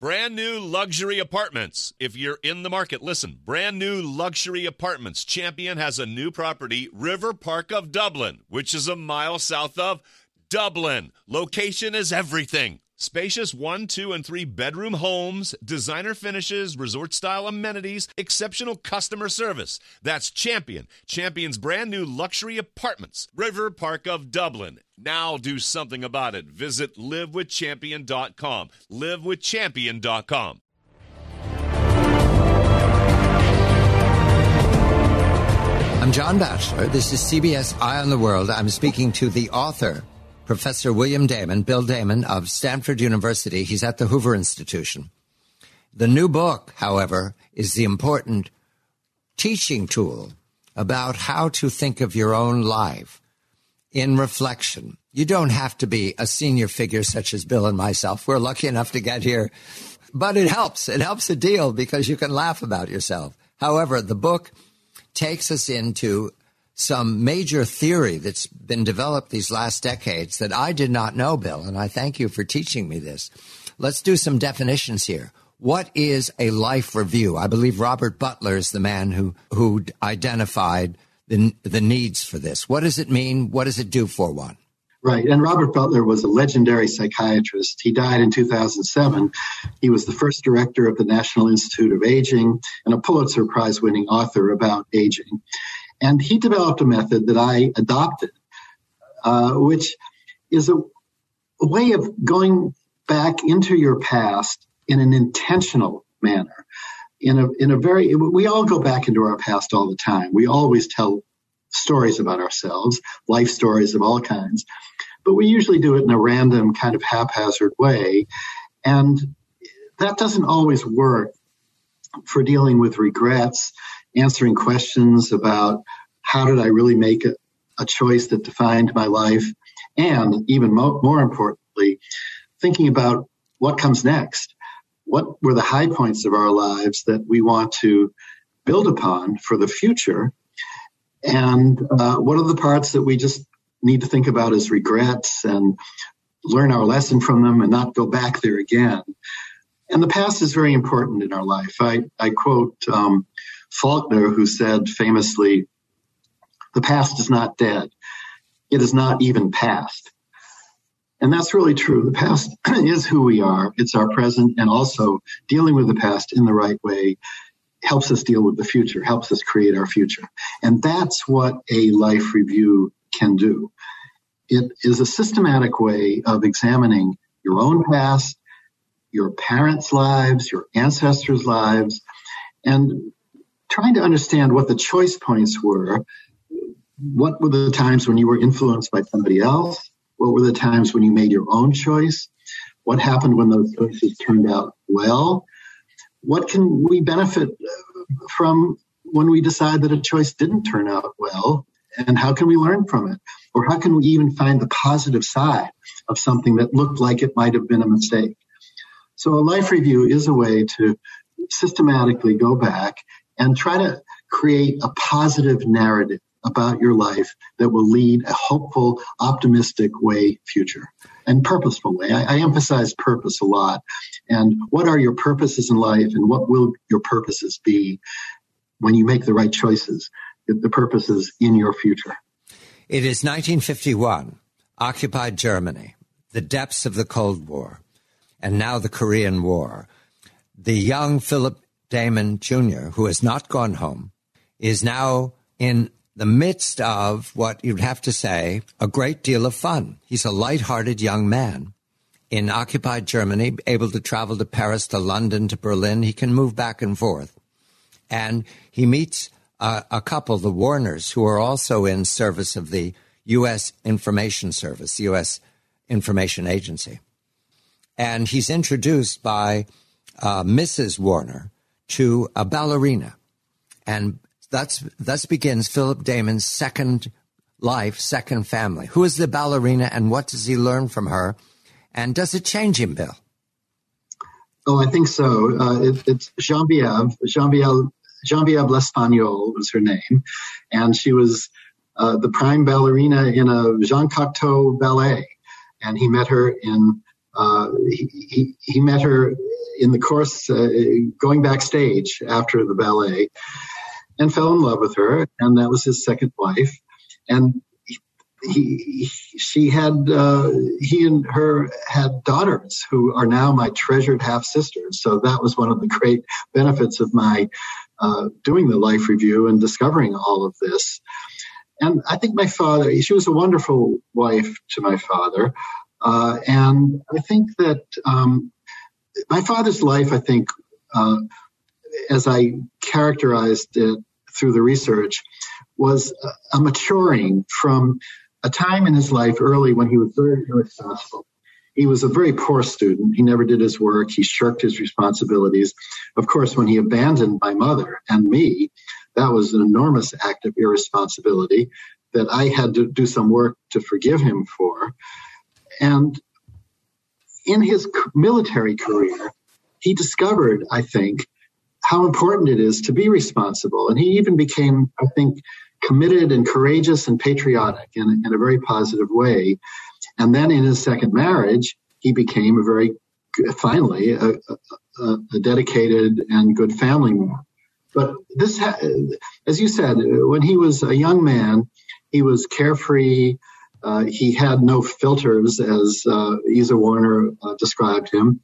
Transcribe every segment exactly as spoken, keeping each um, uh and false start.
Brand new luxury apartments. If you're in the market, listen. Brand new luxury apartments. Champion has a new property, River Park of Dublin, which is a mile south of Dublin. Location is everything. Spacious one, two, and three bedroom homes, designer finishes, resort-style amenities, exceptional customer service. That's Champion. Champion's brand new luxury apartments, River Park of Dublin. Now do something about it. Visit live with champion dot com. live with champion dot com. I'm John Batchelor. This is C B S Eye on the World. I'm speaking to the author, Professor William Damon, Bill Damon of Stanford University. He's at the Hoover Institution. The new book, however, is the important teaching tool about how to think of your own life in reflection. You don't have to be a senior figure such as Bill and myself. We're lucky enough to get here, but it helps. It helps a deal because you can laugh about yourself. However, the book takes us into some major theory that's been developed these last decades that I did not know, Bill, and I thank you for teaching me this. Let's do some definitions here. What is a life review? I believe Robert Butler is the man who, who identified the, the needs for this. What does it mean? What does it do for one? Right. And Robert Butler was a legendary psychiatrist. He died in two thousand seven. He was the first director of the National Institute of Aging and a Pulitzer Prize-winning author about aging. And he developed a method that I adopted, uh, which is a, a way of going back into your past in an intentional manner. In a in a very, we all go back into our past all the time. We always tell stories about ourselves, life stories of all kinds, but we usually do it in a random kind of haphazard way. And that doesn't always work for dealing with regrets, answering questions about how did I really make a, a choice that defined my life, and even mo- more importantly, thinking about what comes next. What were the high points of our lives that we want to build upon for the future? And uh, what are the parts that we just need to think about as regrets and learn our lesson from them and not go back there again? And the past is very important in our life. I, I quote um, Faulkner, who said famously, "The past is not dead. It is not even past." And that's really true. The past is who we are. It's our present, and also dealing with the past in the right way helps us deal with the future, helps us create our future. And that's what a life review can do. It is a systematic way of examining your own past, your parents' lives, your ancestors' lives, and trying to understand what the choice points were. What were the times when you were influenced by somebody else? What were the times when you made your own choice? What happened when those choices turned out well? What can we benefit from when we decide that a choice didn't turn out well? And how can we learn from it? Or how can we even find the positive side of something that looked like it might have been a mistake? So a life review is a way to systematically go back and try to create a positive narrative about your life that will lead a hopeful, optimistic way future and purposeful way. I, I emphasize purpose a lot. And what are your purposes in life, and what will your purposes be when you make the right choices, the purposes in your future? It is nineteen fifty-one, occupied Germany, the depths of the Cold War, and now the Korean War. The young Philip Damon Junior, who has not gone home, is now in the midst of what you'd have to say, a great deal of fun. He's a light-hearted young man in occupied Germany, able to travel to Paris, to London, to Berlin. He can move back and forth. And he meets uh, a couple, the Warners, who are also in service of the U S Information Service, the U S Information Agency. And he's introduced by uh, Missus Warner to a ballerina. And That's, thus begins Philip Damon's second life, second family. Who is the ballerina, and what does he learn from her? And does it change him, Bill? Oh, I think so. Uh, it, it's Geneviève. Geneviève, Geneviève L'Espagnole was her name. And she was uh, the prime ballerina in a Jean Cocteau ballet. And he met her in, uh, he, he, he met her in the course, uh, going backstage after the ballet, and fell in love with her, and that was his second wife. And he, she had, uh, he and her had daughters who are now my treasured half sisters. So that was one of the great benefits of my uh, doing the life review and discovering all of this. And I think my father, she was a wonderful wife to my father. Uh, and I think that um, my father's life, I think, uh, as I characterized it through the research, was a, a maturing from a time in his life early when he was very irresponsible. He was a very poor student. He never did his work. He shirked his responsibilities. Of course, when he abandoned my mother and me, that was an enormous act of irresponsibility that I had to do some work to forgive him for. And in his military career, he discovered, I think, how important it is to be responsible. And he even became, I think, committed and courageous and patriotic in, in a very positive way. And then in his second marriage, he became a very, finally, a, a, a dedicated and good family man. But this, ha- as you said, when he was a young man, he was carefree. Uh, he had no filters, as uh, Isa Warner uh, described him.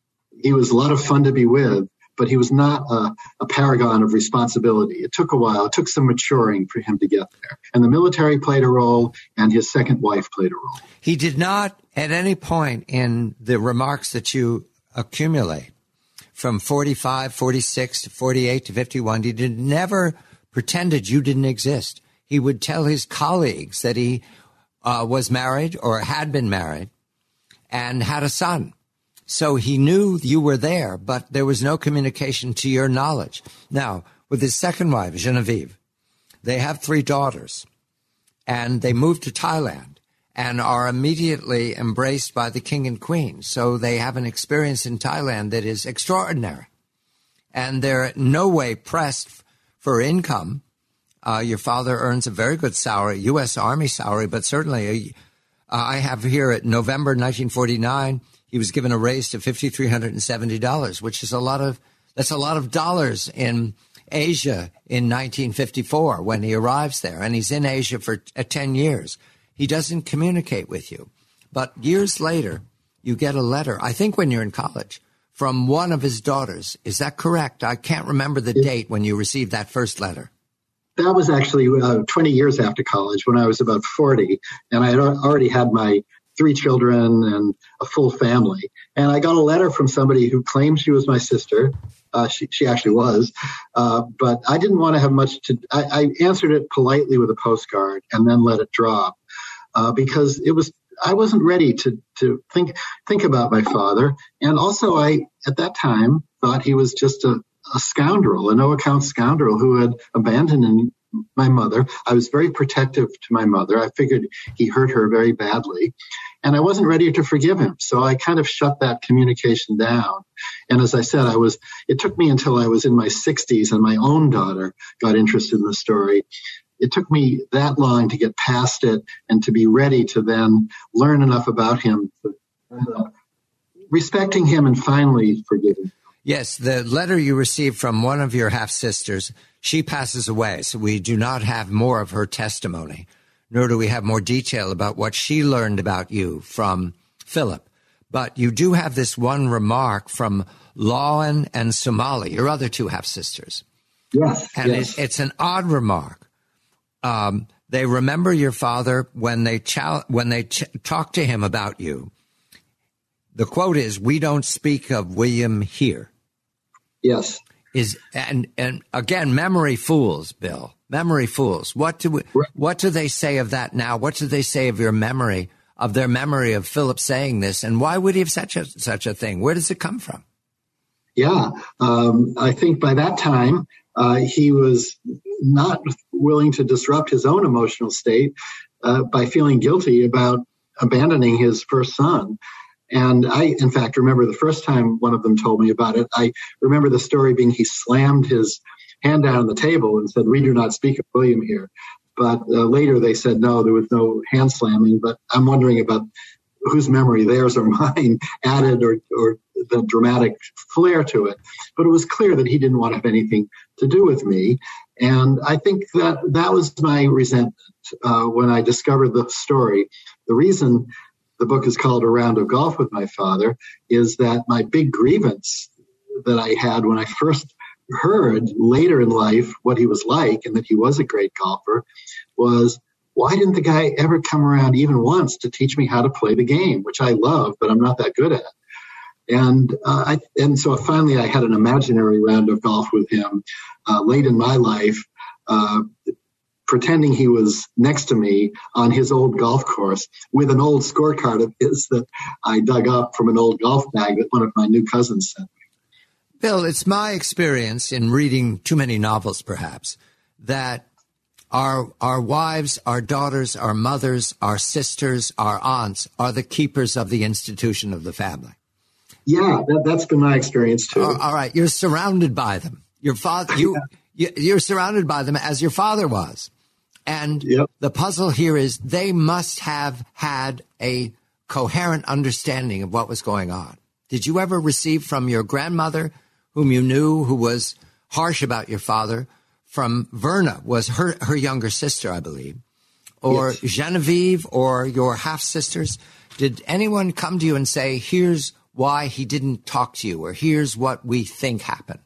He was a lot of fun to be with, but he was not a, a paragon of responsibility. It took a while. It took some maturing for him to get there. And the military played a role, and his second wife played a role. He did not, at any point in the remarks that you accumulate, from forty-five, forty-six to forty-eight to fifty-one, he did never pretended you didn't exist. He would tell his colleagues that he uh, was married or had been married and had a son. So he knew you were there, but there was no communication to your knowledge. Now, with his second wife, Genevieve, they have three daughters, and they moved to Thailand and are immediately embraced by the king and queen. So they have an experience in Thailand that is extraordinary. And they're in no way pressed for income. Uh, your father earns a very good salary, U S Army salary, but certainly uh, I have here at November nineteen forty-nine, he was given a raise to five thousand three hundred seventy dollars, which is a lot of, that's a lot of dollars in Asia in nineteen fifty-four when he arrives there. And he's in Asia for uh, ten years. He doesn't communicate with you. But years later, you get a letter, I think when you're in college, from one of his daughters. Is that correct? I can't remember the date when you received that first letter. That was actually uh, twenty years after college, when I was about forty, and I had already had my three children and a full family. And I got a letter from somebody who claimed she was my sister. Uh, she, she actually was. Uh, but I didn't want to have much to, I, I answered it politely with a postcard and then let it drop. Uh, because it was, I wasn't ready to, to think, think about my father. And also I, at that time, thought he was just a, a scoundrel, a no-account scoundrel who had abandoned my mother. I was very protective to my mother. I figured he hurt her very badly, and I wasn't ready to forgive him. So I kind of shut that communication down. And as I said, I was, it took me until I was in my sixties and my own daughter got interested in the story. It took me that long to get past it and to be ready to then learn enough about him, to end up respecting him and finally forgiving him. Yes, the letter you received from one of your half-sisters, she passes away, so we do not have more of her testimony, nor do we have more detail about what she learned about you from Philip. But you do have this one remark from Lawan and Somali, your other two half-sisters. Yes, and yes. It, it's an odd remark. Um, they remember your father when they chow- when they ch- talk to him about you. The quote is, "We don't speak of William here." Yes. Is and and again, memory fools, Bill. Memory fools. What do we, what do they say of that now? What do they say of your memory, of their memory of Philip saying this? And why would he have such a such a thing? Where does it come from? Yeah, um, I think by that time uh, he was not willing to disrupt his own emotional state uh, by feeling guilty about abandoning his first son. And I, in fact, remember the first time one of them told me about it, I remember the story being he slammed his hand down on the table and said, "We do not speak of William here." But uh, later they said, no, there was no hand slamming. But I'm wondering about whose memory, theirs or mine, added or, or the dramatic flair to it. But it was clear that he didn't want to have anything to do with me. And I think that that was my resentment uh, when I discovered the story. The reason the book is called A Round of Golf with My Father is that my big grievance that I had when I first heard later in life what he was like and that he was a great golfer was, why didn't the guy ever come around even once to teach me how to play the game, which I love, but I'm not that good at? And uh, I, and so finally I had an imaginary round of golf with him uh, late in my life, uh, pretending he was next to me on his old golf course with an old scorecard of his that I dug up from an old golf bag that one of my new cousins sent me. Bill, it's my experience in reading too many novels, perhaps, that our our wives, our daughters, our mothers, our sisters, our aunts are the keepers of the institution of the family. Yeah, that, that's been my experience too. Uh, all right, you're surrounded by them. Your father, you, you you're surrounded by them as your father was, and yep. The puzzle here is they must have had a coherent understanding of what was going on. Did you ever receive from your grandmother, whom you knew, who was harsh about your father, from Verna, was her her younger sister, I believe, or yes. Genevieve, or your half sisters? Did anyone come to you and say, "Here's why he didn't talk to you," or "Here's what we think happened"?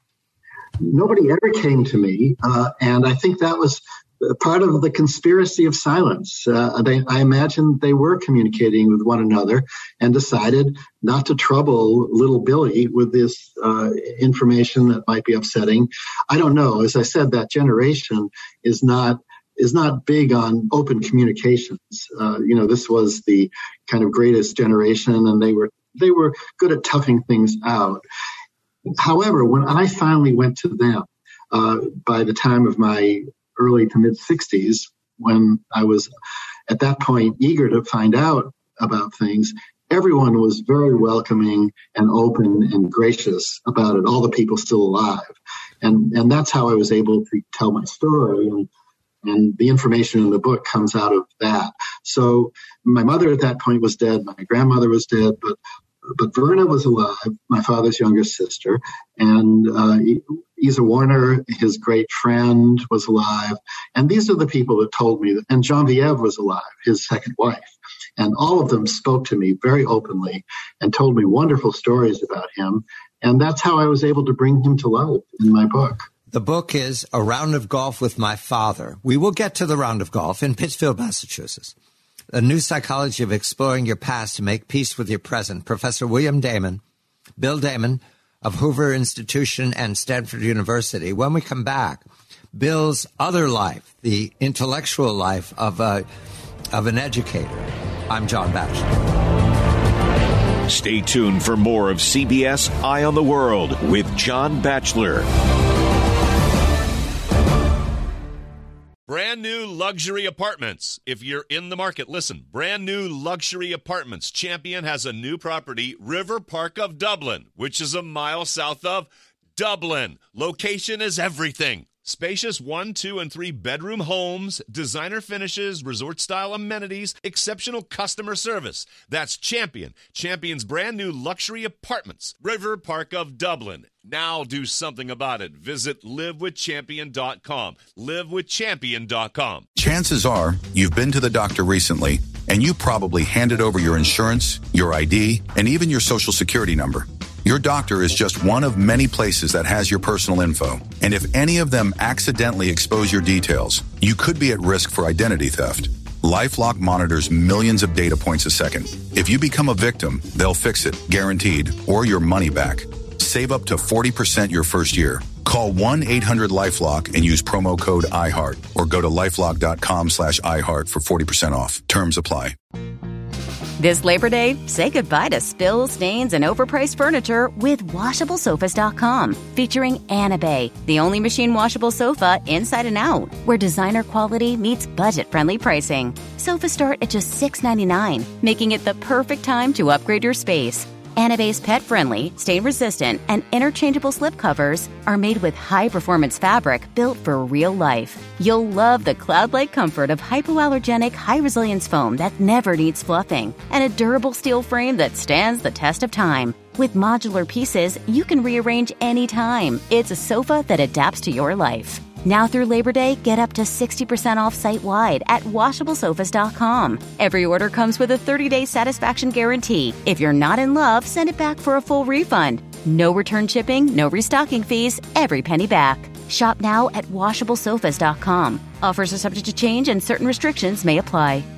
Nobody ever came to me, uh, and I think that was part of the conspiracy of silence. Uh, they, I imagine they were communicating with one another and decided not to trouble little Billy with this uh, information that might be upsetting. I don't know. As I said, that generation is not is not big on open communications. Uh, you know, this was the kind of greatest generation, and they were they were good at toughing things out. However, when I finally went to them, uh, by the time of my early to mid sixties, when I was at that point eager to find out about things, everyone was very welcoming and open and gracious about it, all the people still alive. And and that's how I was able to tell my story, and and the information in the book comes out of that. So my mother at that point was dead, my grandmother was dead, but But Verna was alive, my father's younger sister, and uh, Isa Warner, his great friend, was alive. And these are the people that told me that, and Genevieve was alive, his second wife. And all of them spoke to me very openly and told me wonderful stories about him. And that's how I was able to bring him to life in my book. The book is A Round of Golf with My Father. We will get to the round of golf in Pittsfield, Massachusetts. A New Psychology of Exploring Your Past to Make Peace with Your Present. Professor William Damon, Bill Damon of Hoover Institution and Stanford University. When we come back, Bill's other life, the intellectual life of a, of an educator. I'm John Batchelor. Stay tuned for more of C B S Eye on the World with John Batchelor. Brand new luxury apartments. If you're in the market, listen. Brand new luxury apartments. Champion has a new property, River Park of Dublin, which is a mile south of Dublin. Location is everything. Spacious one, two, and three bedroom homes, designer finishes, resort-style amenities, exceptional customer service. That's Champion. Champion's brand new luxury apartments, River Park of Dublin. Now do something about it. Visit live with champion dot com. live with champion dot com. Chances are you've been to the doctor recently, and you probably handed over your insurance, your I D, and even your social security number. Your doctor is just one of many places that has your personal info. And if any of them accidentally expose your details, you could be at risk for identity theft. LifeLock monitors millions of data points a second. If you become a victim, they'll fix it, guaranteed, or your money back. Save up to forty percent your first year. Call one eight hundred LifeLock and use promo code iHeart, or go to lifelock.com slash iHeart for forty percent off. Terms apply. This Labor Day, say goodbye to spills, stains, and overpriced furniture with washable sofas dot com. Featuring Anabay, the only machine washable sofa inside and out, where designer quality meets budget-friendly pricing. Sofas start at just six ninety-nine, making it the perfect time to upgrade your space. Anabay's pet-friendly, stain-resistant, and interchangeable slipcovers are made with high-performance fabric built for real life. You'll love the cloud-like comfort of hypoallergenic, high-resilience foam that never needs fluffing, and a durable steel frame that stands the test of time. With modular pieces, you can rearrange anytime. It's a sofa that adapts to your life. Now through Labor Day, get up to sixty percent off site-wide at washable sofas dot com. Every order comes with a thirty-day satisfaction guarantee. If you're not in love, send it back for a full refund. No return shipping, no restocking fees, every penny back. Shop now at washable sofas dot com. Offers are subject to change and certain restrictions may apply.